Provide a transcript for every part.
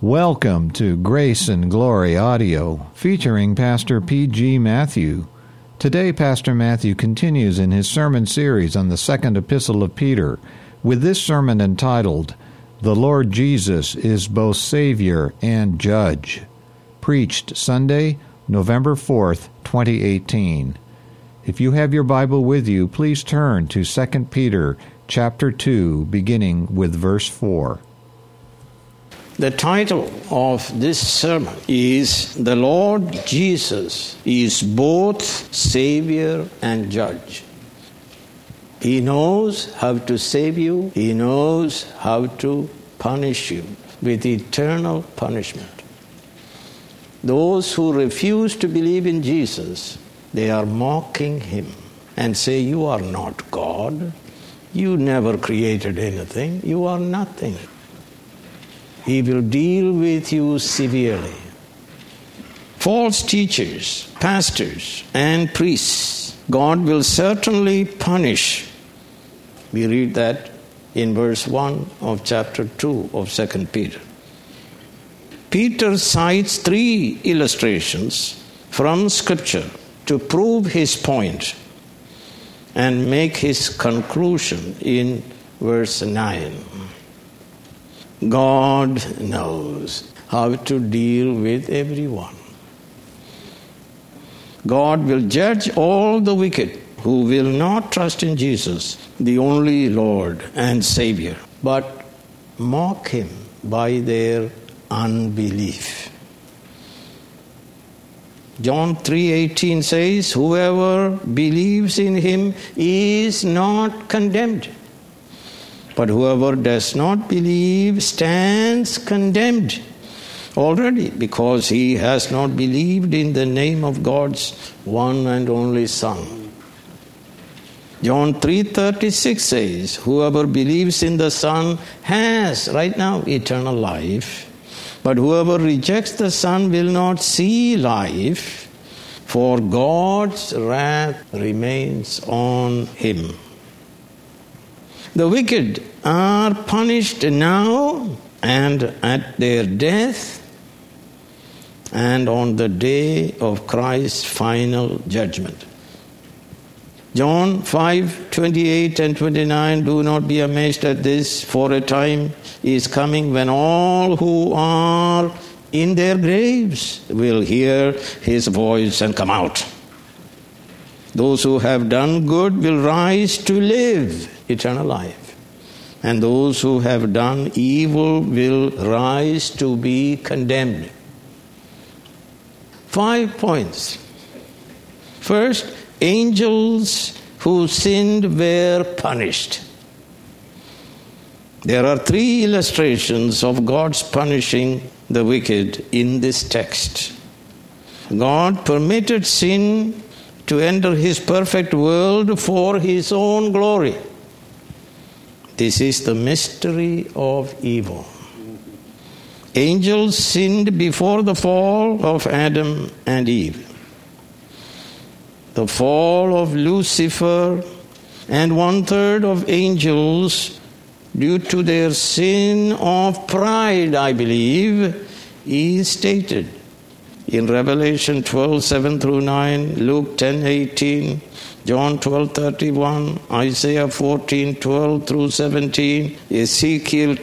Welcome to Grace and Glory Audio, featuring Pastor P.G. Matthew. Today, Pastor Matthew continues in his sermon series on the second epistle of Peter, with this sermon entitled, The Lord Jesus is both Savior and Judge, preached Sunday, November 4th, 2018. If you have your Bible with you, please turn to 2 Peter chapter 2, beginning with verse 4. The title of this sermon is The Lord Jesus is both Savior and Judge. He knows how to save you. He knows how to punish you with eternal punishment. Those who refuse to believe in Jesus, they are mocking him and say, "You are not God. You never created anything. You are nothing." He will deal with you severely. False teachers, pastors, and priests, God will certainly punish. We read that in verse 1 of chapter 2 of 2 Peter. Peter cites 3 illustrations from Scripture to prove his point and make his conclusion in verse 9. God knows how to deal with everyone. God will judge all the wicked who will not trust in Jesus, the only Lord and Savior, but mock him by their unbelief. John 3:18 says, "Whoever believes in him is not condemned. But whoever does not believe stands condemned already, because he has not believed in the name of God's one and only Son." John 3:36 says, "Whoever believes in the Son has, right now, eternal life. But whoever rejects the Son will not see life, for God's wrath remains on him." The wicked are punished now and at their death and on the day of Christ's final judgment. John 5:28 and 29, "Do not be amazed at this, for a time is coming when all who are in their graves will hear his voice and come out. Those who have done good will rise to live eternal life, and those who have done evil will rise to be condemned." 5 points. First, angels who sinned were punished. There are 3 illustrations of God's punishing the wicked in this text. God permitted sin to enter his perfect world for his own glory. This is the mystery of evil. Angels sinned before the fall of Adam and Eve. The fall of Lucifer and 1/3 of angels, due to their sin of pride, I believe, is stated in Revelation 12:7-9, Luke 10:18, John 12:31, Isaiah 14:12-17, Ezekiel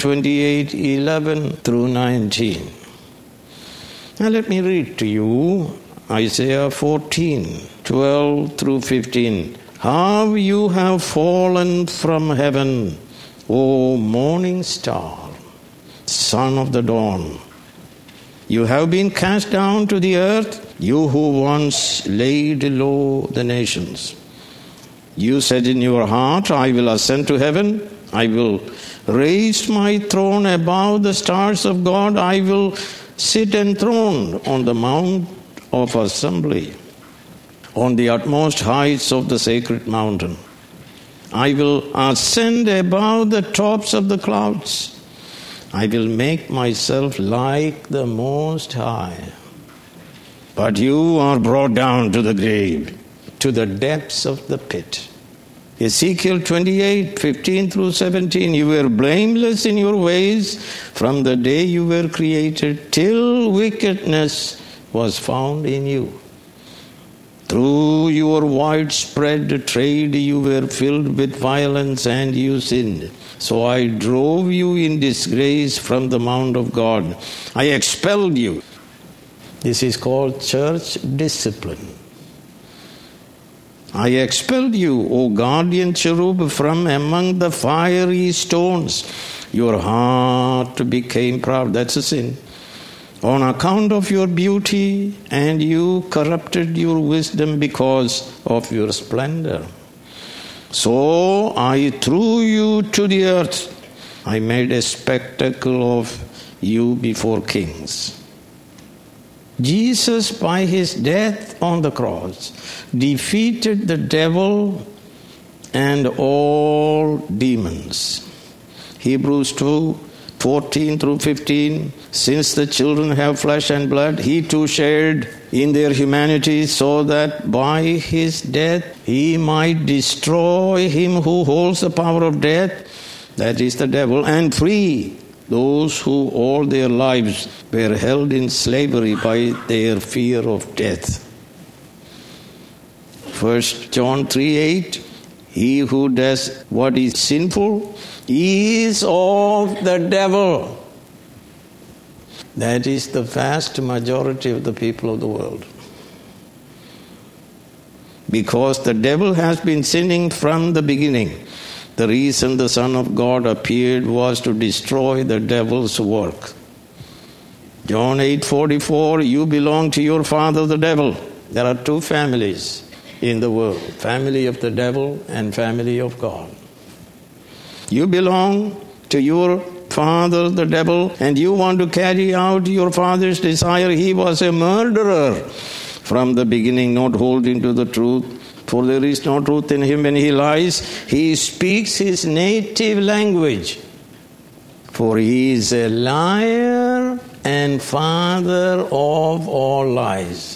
28:11-19. Now let me read to you Isaiah 14:12-15. "How you have fallen from heaven, O morning star, son of the dawn. You have been cast down to the earth, you who once laid low the nations. You said in your heart, I will ascend to heaven. I will raise my throne above the stars of God. I will sit enthroned on the mount of assembly, on the utmost heights of the sacred mountain. I will ascend above the tops of the clouds. I will make myself like the Most High. But you are brought down to the grave, to the depths of the pit. Ezekiel 28:15-17, you were blameless in your ways from the day you were created till wickedness was found in you. Through your widespread trade you were filled with violence and you sinned. So I drove you in disgrace from the mount of God. I expelled you. This is called church discipline. I expelled you, O guardian cherub, from among the fiery stones. Your heart became proud. That's a sin. On account of your beauty, and you corrupted your wisdom because of your splendor. So I threw you to the earth. I made a spectacle of you before kings. Jesus, by his death on the cross, defeated the devil and all demons. Hebrews 2:14-15, since the children have flesh and blood, he too shared in their humanity, so that by his death he might destroy him who holds the power of death, that is the devil, and free those who all their lives were held in slavery by their fear of death. 1 John 3:8, he who does what is sinful is of the devil. That is the vast majority of the people of the world. Because the devil has been sinning from the beginning. The reason the Son of God appeared was to destroy the devil's work. John 8:44, you belong to your father the devil. There are two families in the world, family of the devil and family of God. You belong to your father the devil, and you want to carry out your father's desire. He was a murderer from the beginning, not holding to the truth, for there is no truth in him. When he lies, he speaks his native language, for he is a liar and father of all lies.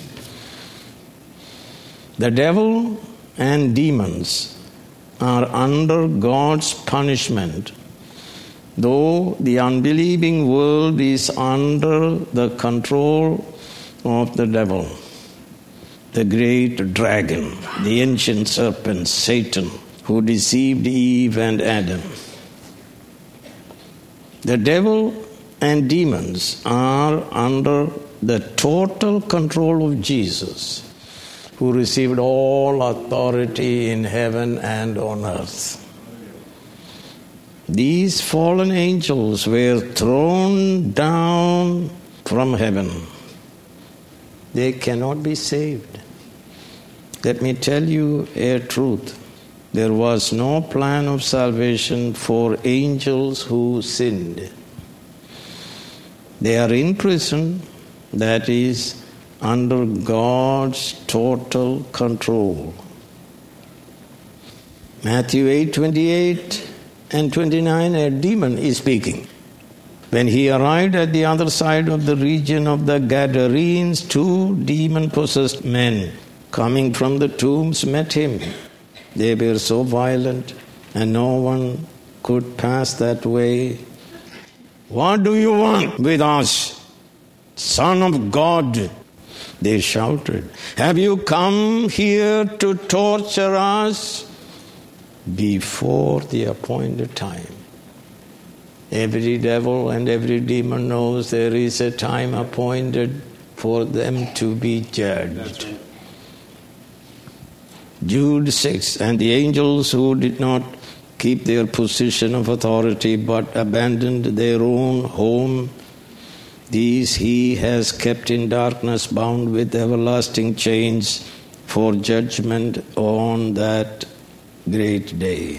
The devil and demons are under God's punishment, though the unbelieving world is under the control of the devil, the great dragon, the ancient serpent, Satan, who deceived Eve and Adam. The devil and demons are under the total control of Jesus, who received all authority in heaven and on earth. These fallen angels were thrown down from heaven. They cannot be saved. Let me tell you a truth. There was no plan of salvation for angels who sinned. They are in prison, that is, under God's total control. Matthew 8:28 and 29, a demon is speaking. When he arrived at the other side of the region of the Gadarenes, 2 demon-possessed men coming from the tombs met him. They were so violent, and no one could pass that way. What do you want with us, Son of God? They shouted. Have you come here to torture us before the appointed time? Every devil and every demon knows there is a time appointed for them to be judged. Jude 6, and the angels who did not keep their position of authority but abandoned their own home, these he has kept in darkness, bound with everlasting chains for judgment on that great day.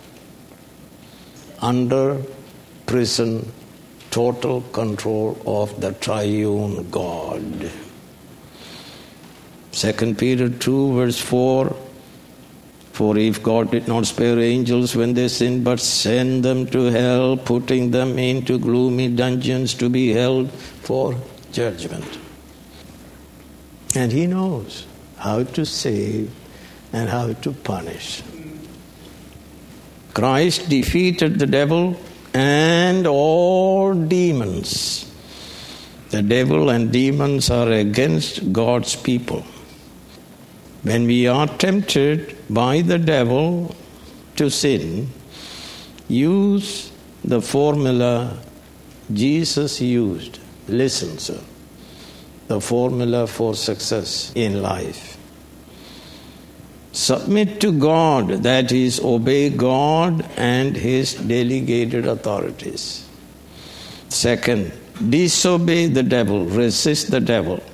Under prison, total control of the triune God. 2 Peter 2 verse 4, for if God did not spare angels when they sinned, but sent them to hell, putting them into gloomy dungeons to be held for judgment. And he knows how to save and how to punish. Christ defeated the devil and all demons. The devil and demons are against God's people. When we are tempted by the devil to sin, use the formula Jesus used. Listen, sir. The formula for success in life. Submit to God, that is, obey God and His delegated authorities. Second, disobey the devil, resist the devil.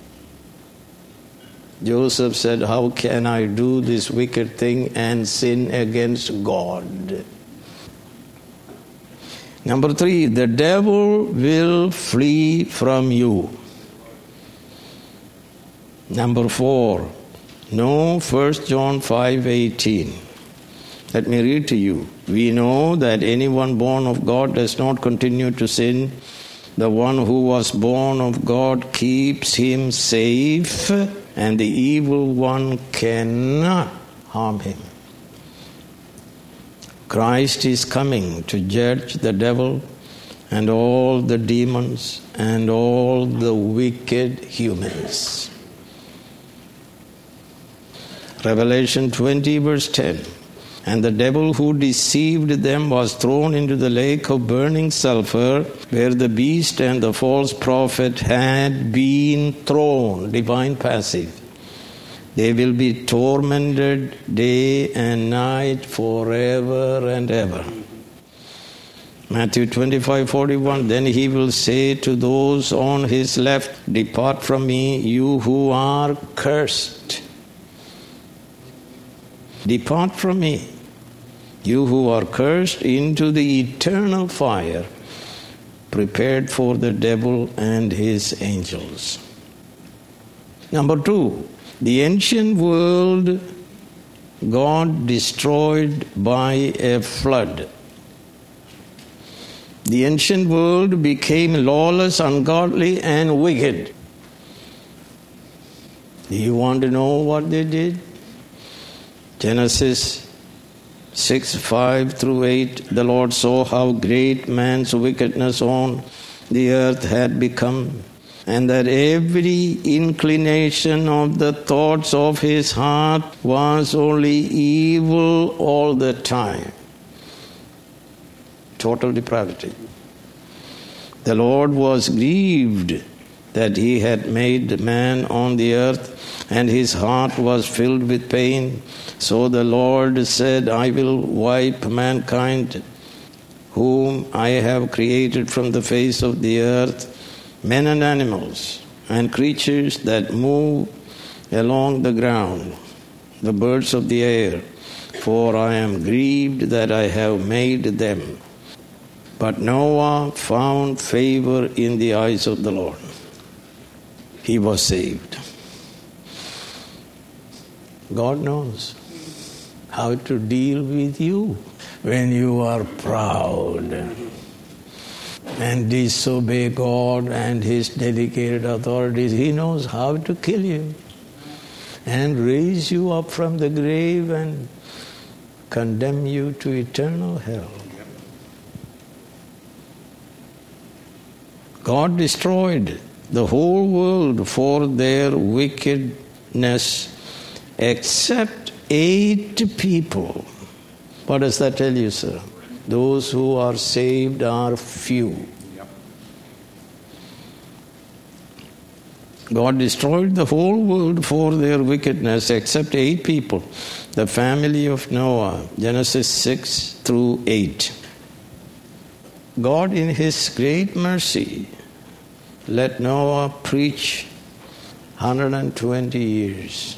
Joseph said, how can I do this wicked thing and sin against God? Number 3, the devil will flee from you. Number 4, know 1 John 5:18. Let me read to you. We know that anyone born of God does not continue to sin. The one who was born of God keeps him safe, and the evil one cannot harm him. Christ is coming to judge the devil and all the demons and all the wicked humans. Revelation 20 verse 10. And the devil who deceived them was thrown into the lake of burning sulfur, where the beast and the false prophet had been thrown. Divine passive. They will be tormented day and night forever and ever. Matthew 25:41. Then he will say to those on his left, depart from me, you who are cursed. Depart from me, you who are cursed, into the eternal fire prepared for the devil and his angels. Number 2, the ancient world God destroyed by a flood. The ancient world became lawless, ungodly, and wicked. Do you want to know what they did? Genesis 6:5-8, the Lord saw how great man's wickedness on the earth had become, and that every inclination of the thoughts of his heart was only evil all the time. Total depravity. The Lord was grieved that he had made man on the earth, and his heart was filled with pain. So the Lord said, I will wipe mankind, whom I have created from the face of the earth, men and animals, and creatures that move along the ground, the birds of the air, for I am grieved that I have made them. But Noah found favor in the eyes of the Lord. He was saved. God knows how to deal with you when you are proud and disobey God and His delegated authorities. He knows how to kill you and raise you up from the grave and condemn you to eternal hell. God destroyed the whole world for their wickedness except 8 people. What does that tell you, sir? Those who are saved are few. God destroyed the whole world for their wickedness except 8 people. The family of Noah, Genesis 6-8. God in His great mercy let Noah preach 120 years.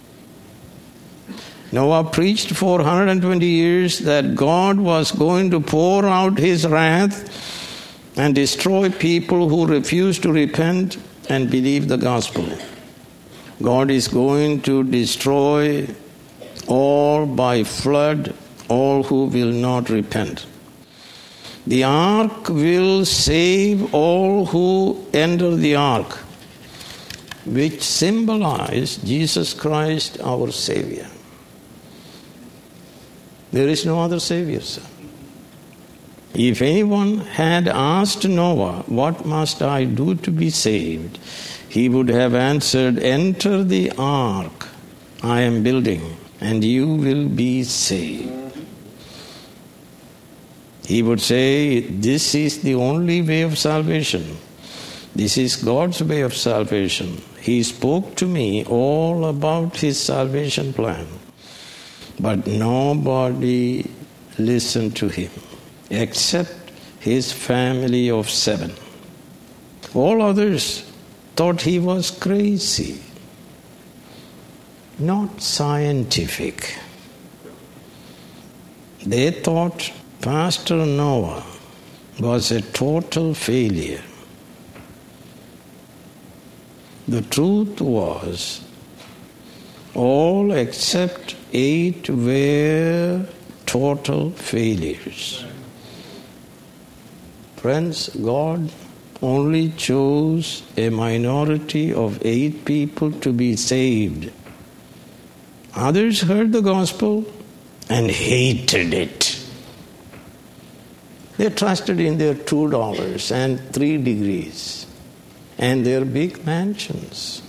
Noah preached for 120 years that God was going to pour out His wrath and destroy people who refuse to repent and believe the gospel. God is going to destroy all by flood, all who will not repent. The ark will save all who enter the ark, which symbolize Jesus Christ, our Savior. There is no other Savior, sir. If anyone had asked Noah, "What must I do to be saved?" he would have answered, "Enter the ark I am building, and you will be saved." He would say, "This is the only way of salvation. This is God's way of salvation. He spoke to me all about His salvation plan." But nobody listened to him except his family of 7. All others thought he was crazy, not scientific. They thought Pastor Noah was a total failure. The truth was, all except 8 were total failures. Friends, God only chose a minority of 8 people to be saved. Others heard the gospel and hated it. They trusted in their $2 and 3 degrees and their big mansions.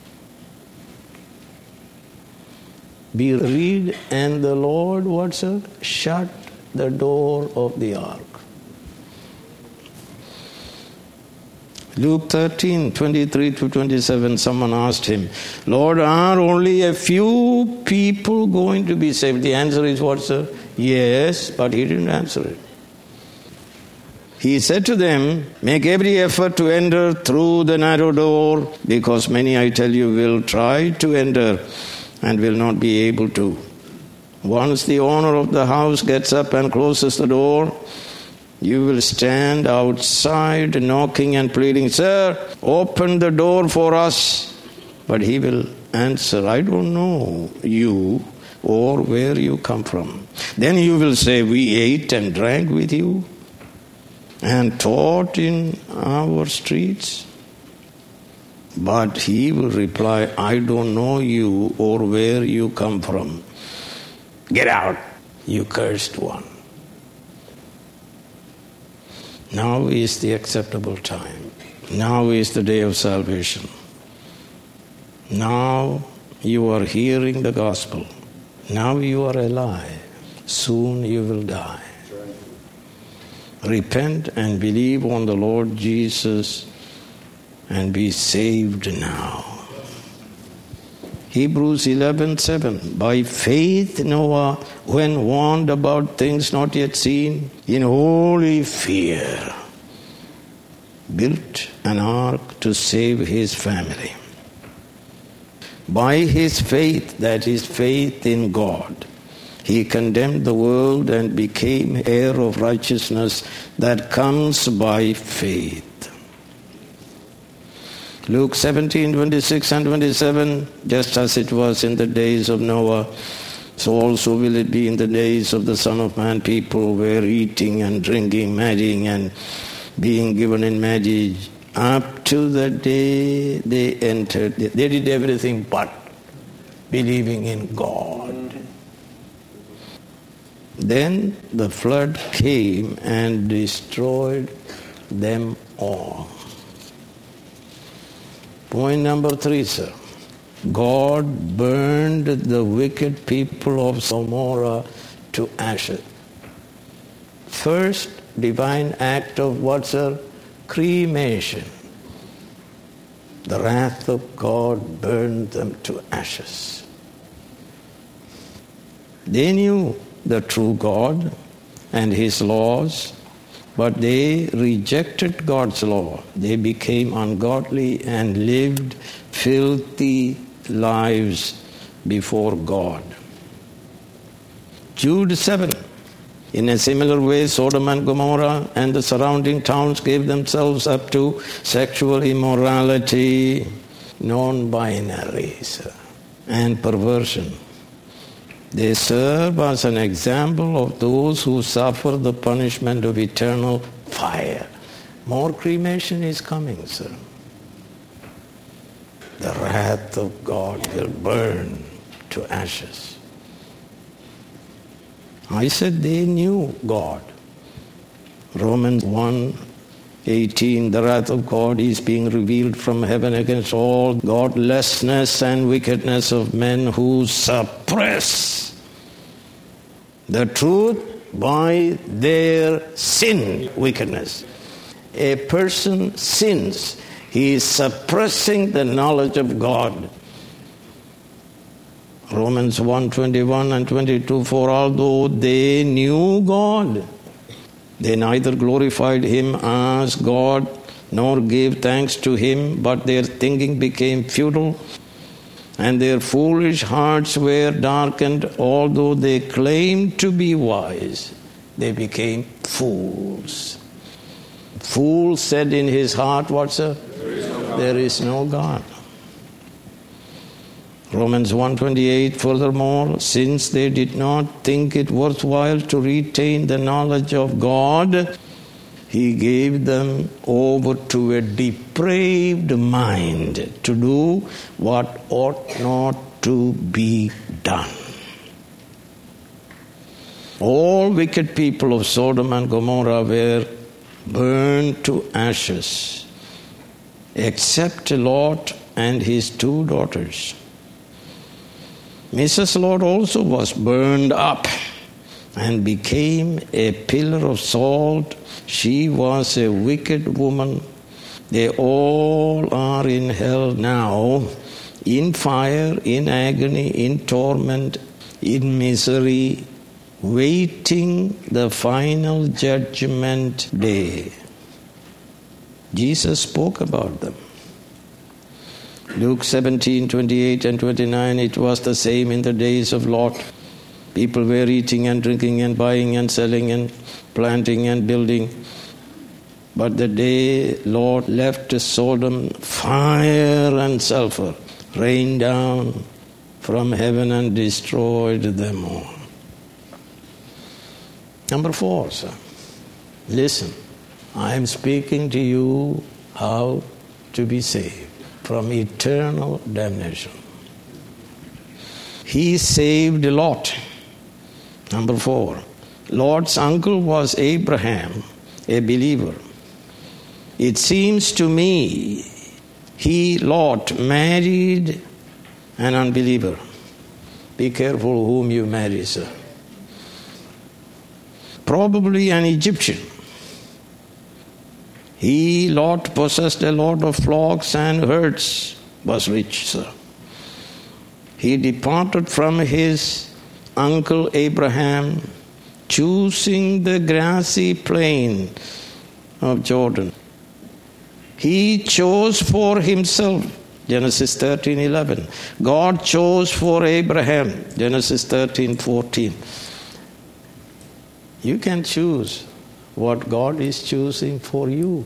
We read, and the Lord, what's it? Shut the door of the ark. Luke 13:23-27, someone asked him, "Lord, are only a few people going to be saved?" The answer is what, sir? Yes, but he didn't answer it. He said to them, "Make every effort to enter through the narrow door, because many, I tell you, will try to enter and will not be able to. Once the owner of the house gets up and closes the door, you will stand outside knocking and pleading, 'Sir, open the door for us.' But he will answer, 'I don't know you or where you come from.' Then you will say, 'We ate and drank with you and taught in our streets.' But he will reply, 'I don't know you or where you come from. Get out, you cursed one.' Now is the acceptable time. Now is the day of salvation. Now you are hearing the gospel. Now you are alive. Soon you will die. Repent and believe on the Lord Jesus and be saved now." Hebrews 11:7. By faith Noah, when warned about things not yet seen, in holy fear, built an ark to save his family. By his faith, that is faith in God, he condemned the world and became heir of righteousness that comes by faith. Luke 17:26 and 27, just as it was in the days of Noah, so also will it be in the days of the Son of Man. People were eating and drinking, marrying and being given in marriage up to the day they entered. They did everything but believing in God. Then the flood came and destroyed them all. Point number 3, sir. God burned the wicked people of Gomorrah to ashes. First divine act of what, sir? Cremation. The wrath of God burned them to ashes. They knew the true God and His laws, but they rejected God's law. They became ungodly and lived filthy lives before God. Jude 7. In a similar way, Sodom and Gomorrah and the surrounding towns gave themselves up to sexual immorality, non-binaries, and perversion. They serve as an example of those who suffer the punishment of eternal fire. More cremation is coming, sir. The wrath of God will burn to ashes. I said they knew God. Romans 1:18, the wrath of God is being revealed from heaven against all godlessness and wickedness of men who suppress the truth by their sin, wickedness. A person sins. He is suppressing the knowledge of God. Romans 1:21 and 22, for although they knew God, they neither glorified him as God nor gave thanks to him, but their thinking became futile, and their foolish hearts were darkened. Although they claimed to be wise, they became fools. Fool said in his heart, what, sir? There is no God. Romans 1:28, furthermore, since they did not think it worthwhile to retain the knowledge of God, he gave them over to a depraved mind to do what ought not to be done. All wicked people of Sodom and Gomorrah were burned to ashes, except Lot and his 2 daughters. Mrs. Lot also was burned up and became a pillar of salt. She was a wicked woman. They all are in hell now, in fire, in agony, in torment, in misery, waiting the final judgment day. Jesus spoke about them. Luke 17:28 and 29, it was the same in the days of Lot. People were eating and drinking and buying and selling and planting and building. But the day Lot left Sodom, fire and sulfur rained down from heaven and destroyed them all. Number 4, sir. Listen, I am speaking to you how to be saved from eternal damnation. He saved Lot. Number 4, Lot's uncle was Abraham, a believer. It seems to me Lot, married an unbeliever. Be careful whom you marry, sir. Probably an Egyptian. Lot, possessed a lot of flocks and herds, was rich, sir. He departed from his uncle Abraham, choosing the grassy plain of Jordan. He chose for himself, Genesis 13:11. God chose for Abraham, Genesis 13:14. You can choose what God is choosing for you.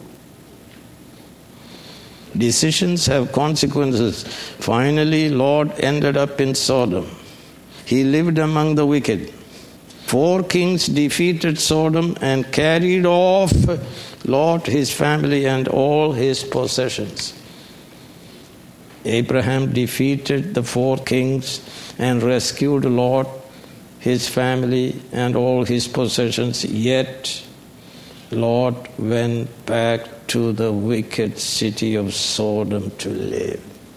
Decisions have consequences. Finally, Lot ended up in Sodom. He lived among the wicked. 4 kings defeated Sodom and carried off Lot, his family, and all his possessions. Abraham defeated the 4 kings and rescued Lot, his family, and all his possessions. Yet Lot went back to the wicked city of Sodom to live.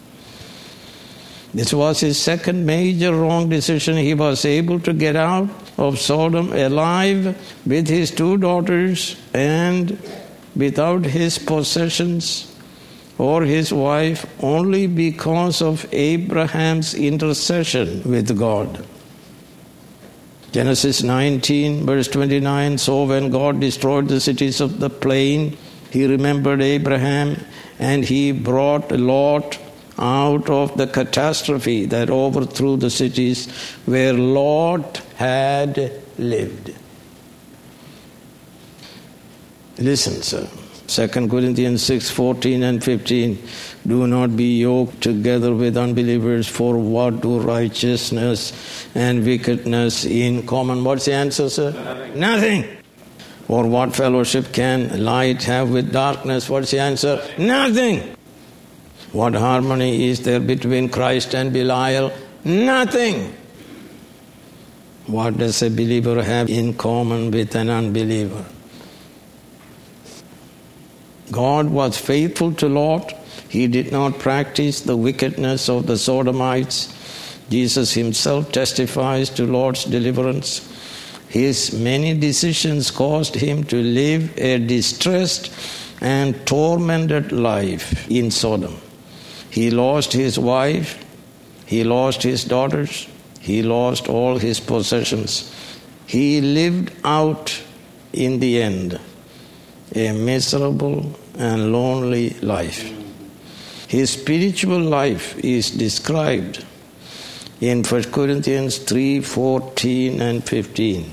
This was his second major wrong decision. He was able to get out of Sodom alive with his 2 daughters and without his possessions or his wife only because of Abraham's intercession with God. Genesis 19, verse 29, so when God destroyed the cities of the plain, he remembered Abraham, and he brought Lot out of the catastrophe that overthrew the cities where Lot had lived. Listen, sir. 2 Corinthians 6:14 and 15. Do not be yoked together with unbelievers, for what do righteousness and wickedness in common? What's the answer, sir? Nothing. Or what fellowship can light have with darkness? What's the answer? Nothing. What harmony is there between Christ and Belial? Nothing. What does a believer have in common with an unbeliever? God was faithful to Lot. He did not practice the wickedness of the Sodomites. Jesus himself testifies to Lot's deliverance. His many decisions caused him to live a distressed and tormented life in Sodom. He lost his wife, he lost his daughters, he lost all his possessions. He lived out, in the end, a miserable and lonely life. His spiritual life is described in 1 Corinthians 3:14 and 15.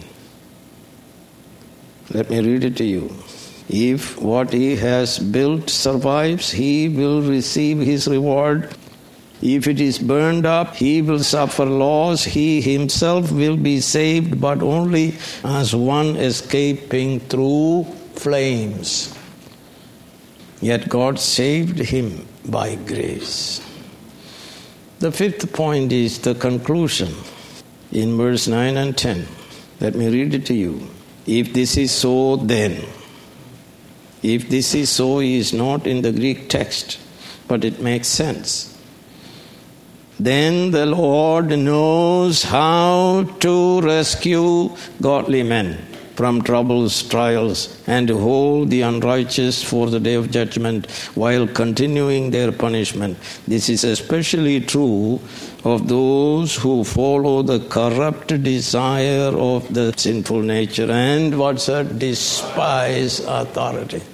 Let me read it to you. If what he has built survives, he will receive his reward. If it is burned up, he will suffer loss. He himself will be saved, but only as one escaping through flames. Yet God saved him by grace. The fifth point is the conclusion in verse 9 and 10. Let me read it to you. If this is so, then. If this is so is not in the Greek text, but it makes sense. Then the Lord knows how to rescue godly men from troubles, trials, and to hold the unrighteous for the day of judgment while continuing their punishment. This is especially true of those who follow the corrupt desire of the sinful nature and despise authority.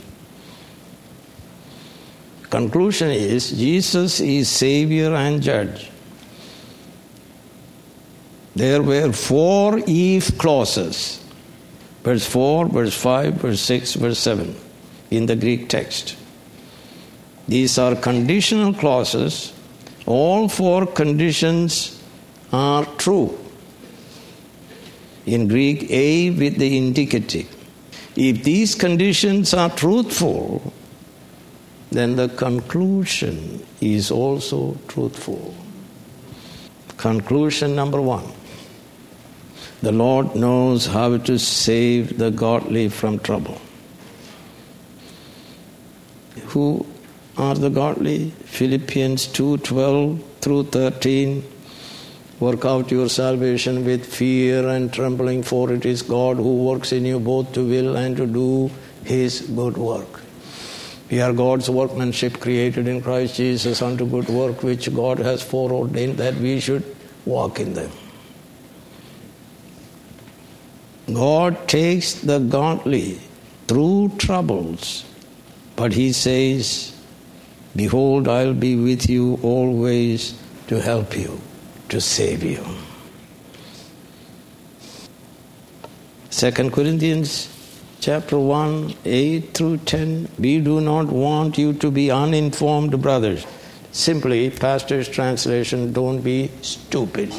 Conclusion is, Jesus is Savior and Judge. There were 4 if clauses. Verse 4, verse 5, verse 6, verse 7 in the Greek text. These are conditional clauses. All 4 conditions are true. In Greek, A with the indicative. If these conditions are truthful, then the conclusion is also truthful. Conclusion number 1. The Lord knows how to save the godly from trouble. Who are the godly? Philippians 2:12 through 13. Work out your salvation with fear and trembling, for it is God who works in you both to will and to do his good work. We are God's workmanship, created in Christ Jesus unto good work, which God has foreordained that we should walk in them. God takes the godly through troubles, but he says, behold, I'll be with you always to help you, to save you. 2 Corinthians chapter 1, 8 through 10, we do not want you to be uninformed, brothers. Simply, pastor's translation, don't be stupid.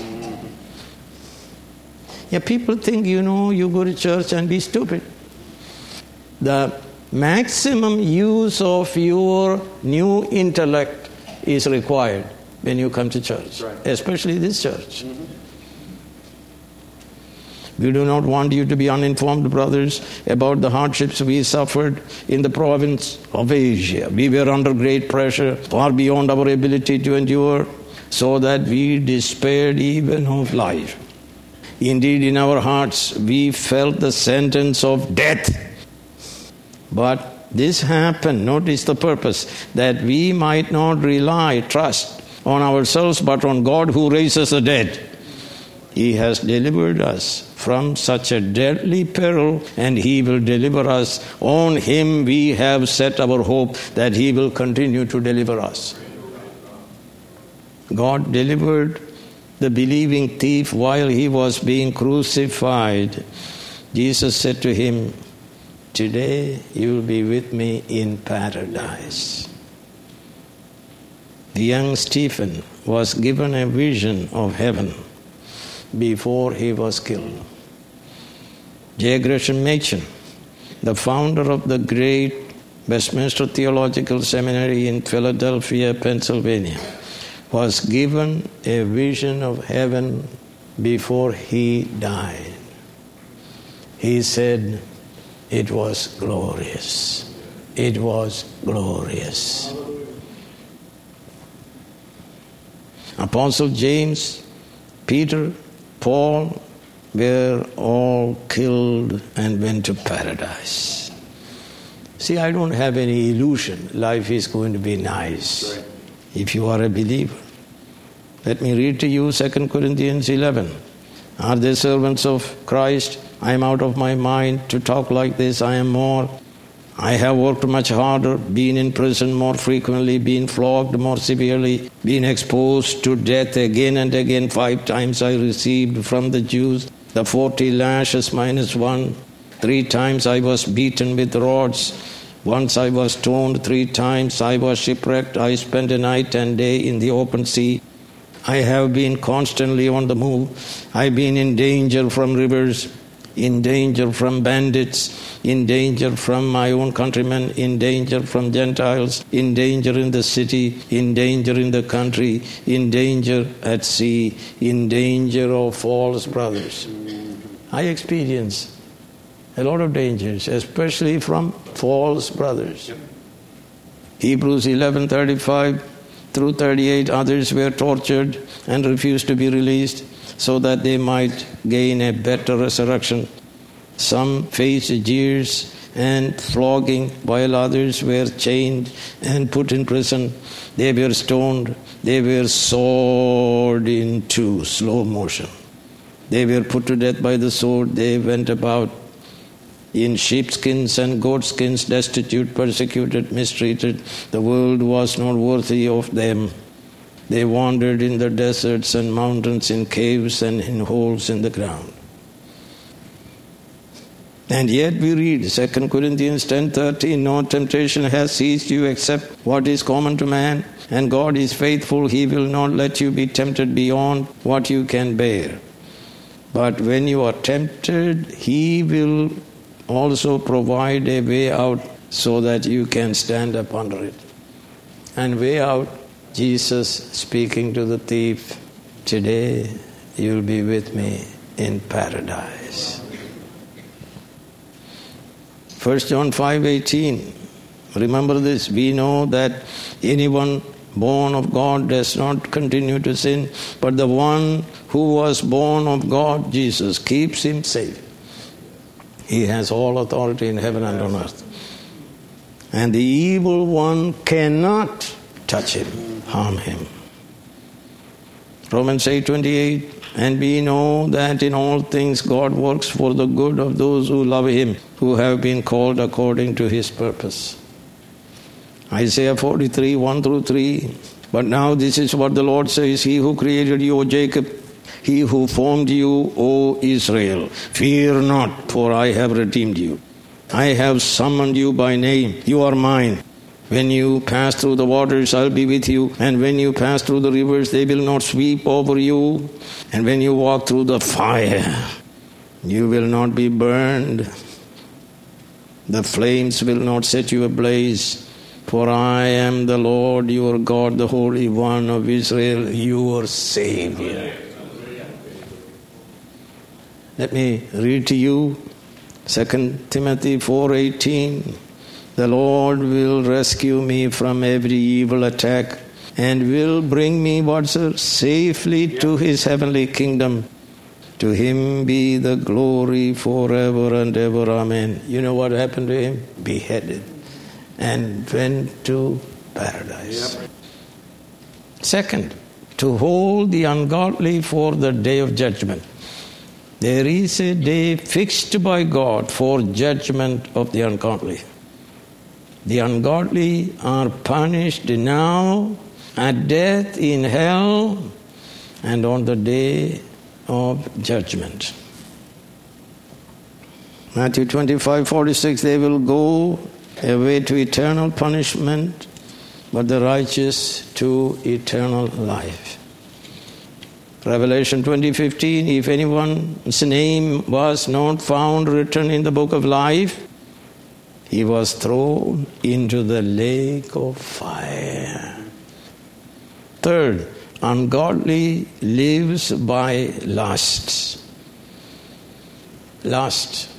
Yeah, people think, you go to church and be stupid. The maximum use of your new intellect is required when you come to church, right. Especially this church. Mm-hmm. We do not want you to be uninformed, brothers, about the hardships we suffered in the province of Asia. We were under great pressure, far beyond our ability to endure, so that we despaired even of life. Indeed, in our hearts, we felt the sentence of death. But this happened, notice the purpose, that we might not trust on ourselves, but on God who raises the dead. He has delivered us from such a deadly peril, and he will deliver us. On him we have set our hope that he will continue to deliver us. God delivered the believing thief while he was being crucified. Jesus said to him, today you will be with me in paradise. The young Stephen was given a vision of heaven before he was killed. J. Gresham Machen, the founder of the great Westminster Theological Seminary in Philadelphia, Pennsylvania, was given a vision of heaven before he died. He said, it was glorious. It was glorious. Apostle James, Peter, Paul were all killed and went to paradise. See, I don't have any illusion. Life is going to be nice if you are a believer. Let me read to you 2 Corinthians 11. Are they servants of Christ? I am out of my mind to talk like this. I am more. I have worked much harder, been in prison more frequently, been flogged more severely, been exposed to death again and again. 5 times I received from the Jews the 40 lashes minus 1. 3 times I was beaten with rods. Once I was stoned. 3 times I was shipwrecked. I spent a night and day in the open sea. I have been constantly on the move. I've been in danger from rivers, in danger from bandits, in danger from my own countrymen, in danger from Gentiles, in danger in the city, in danger in the country, in danger at sea, in danger of false brothers. I experience a lot of dangers, especially from false brothers. Hebrews 11:35 through 38, others were tortured and refused to be released so that they might gain a better resurrection. Some faced jeers and flogging, while others were chained and put in prison. They were stoned. They were sawed into slow motion. They were put to death by the sword. They went about in sheepskins and goatskins, destitute, persecuted, mistreated. The world was not worthy of them. They wandered in the deserts and mountains, in caves and in holes in the ground. And yet we read 2 Corinthians 10:13, no temptation has seized you except what is common to man, and God is faithful. He will not let you be tempted beyond what you can bear. But when you are tempted, He will also provide a way out so that you can stand up under it. And way out, Jesus speaking to the thief, today you'll be with me in paradise. 1 John 5:18. Remember this, we know that anyone born of God does not continue to sin, but the one who was born of God, Jesus, keeps him safe. He has all authority in heaven and on earth. And the evil one cannot touch him, harm him. Romans 8:28, and we know that in all things God works for the good of those who love Him, who have been called according to His purpose. Isaiah 43, 1 through 3. But now this is what the Lord says, He who created you, O Jacob, He who formed you, O Israel, fear not, for I have redeemed you. I have summoned you by name. You are mine. When you pass through the waters, I'll be with you. And when you pass through the rivers, they will not sweep over you. And when you walk through the fire, you will not be burned. The flames will not set you ablaze. For I am the Lord your God, the Holy One of Israel, your Savior. Let me read to you 2 Timothy 4:18. The Lord will rescue me from every evil attack and will bring me, safely to His heavenly kingdom. To Him be the glory forever and ever. Amen. You know what happened to him? Beheaded and went to paradise. Yep. Second, to hold the ungodly for the day of judgment. There is a day fixed by God for judgment of the ungodly. The ungodly are punished now at death in hell and on the day of judgment. Matthew 25:46, they will go away to eternal punishment, but the righteous to eternal life. Revelation 20:15, if anyone's name was not found written in the book of life, he was thrown into the lake of fire. Third, ungodly lives by lusts. Lust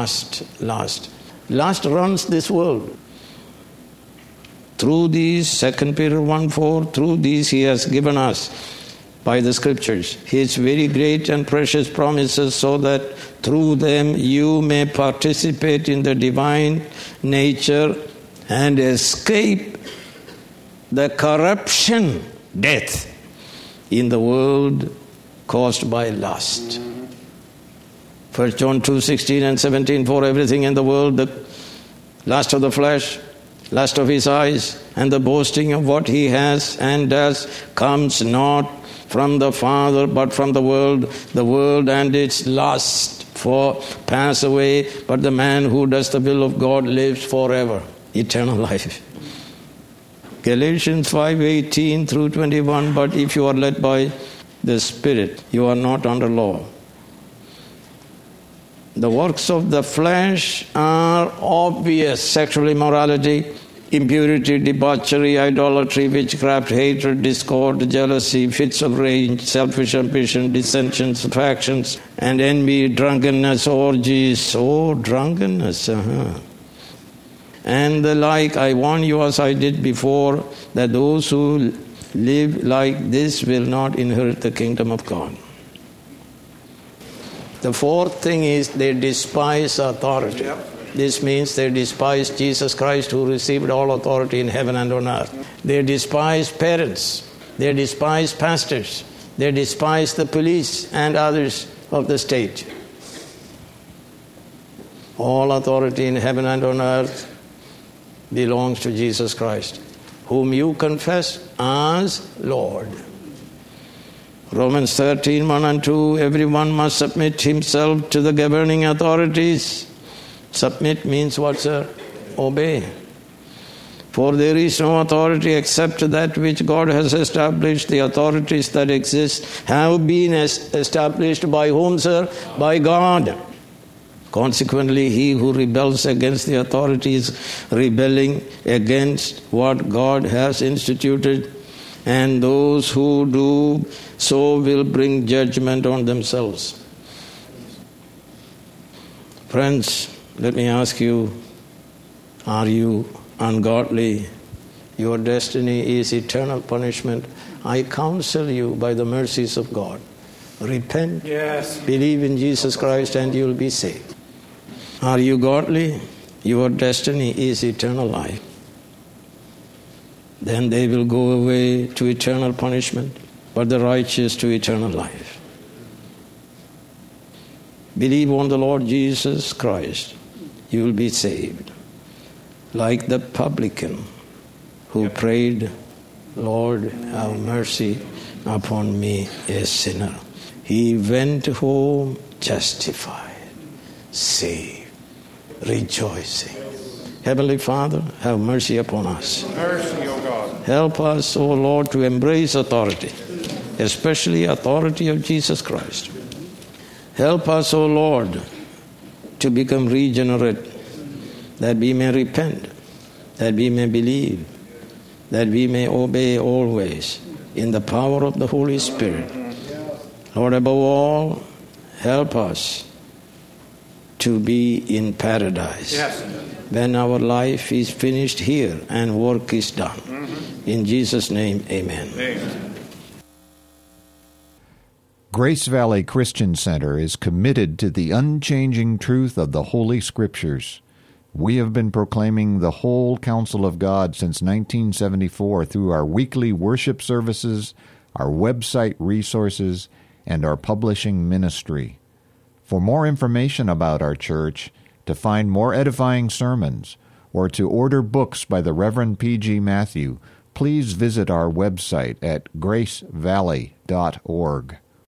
runs this world. Through these, 2 Peter 1:4, through these he has given us by the scriptures his very great and precious promises, so that through them you may participate in the divine nature and escape the corruption, death, in the world caused by lust. 1 John 2:16 and 17, for everything in the world, the lust of the flesh, lust of his eyes, and the boasting of what he has and does comes not from the Father, but from the world and its lust. For pass away, but the man who does the will of God lives forever, eternal life. Galatians 5:18 through 21, but if you are led by the Spirit, you are not under law. The works of the flesh are obvious: sexual immorality, impurity, debauchery, idolatry, witchcraft, hatred, discord, jealousy, fits of rage, selfish ambition, dissensions, factions, and envy, drunkenness, orgies. Oh, drunkenness, and the like. I warn you, as I did before, that those who live like this will not inherit the kingdom of God. The fourth thing is they despise authority. Yep. This means they despise Jesus Christ, who received all authority in heaven and on earth. They despise parents. They despise pastors. They despise the police and others of the state. All authority in heaven and on earth belongs to Jesus Christ, whom you confess as Lord. Romans 13:1 and 2, everyone must submit himself to the governing authorities. Submit means what, sir? Obey. For there is no authority except that which God has established. The authorities that exist have been established by whom, sir? By God. Consequently, he who rebels against the authority is rebelling against what God has instituted, and those who do so will bring judgment on themselves. Friends, let me ask you, are you ungodly? Your destiny is eternal punishment. I counsel you by the mercies of God. Repent, yes. Believe in Jesus Christ, and you will be saved. Are you godly? Your destiny is eternal life. Then they will go away to eternal punishment, but the righteous to eternal life. Believe on the Lord Jesus Christ, you will be saved. Like the publican who prayed, Lord, have mercy upon me, a sinner. He went home justified, saved, rejoicing. Heavenly Father, have mercy upon us. Mercy, O God. Help us, O Lord, to embrace authority, especially authority of Jesus Christ. Help us, O Lord, to become regenerate, that we may repent, that we may believe, that we may obey always in the power of the Holy Spirit. Lord, above all, help us to be in paradise. Yes. When our life is finished here and work is done. Mm-hmm. In Jesus' name, amen. Amen. Grace Valley Christian Center is committed to the unchanging truth of the Holy Scriptures. We have been proclaiming the whole counsel of God since 1974 through our weekly worship services, our website resources, and our publishing ministry. For more information about our church, to find more edifying sermons, or to order books by the Reverend P.G. Matthew, please visit our website at gracevalley.org.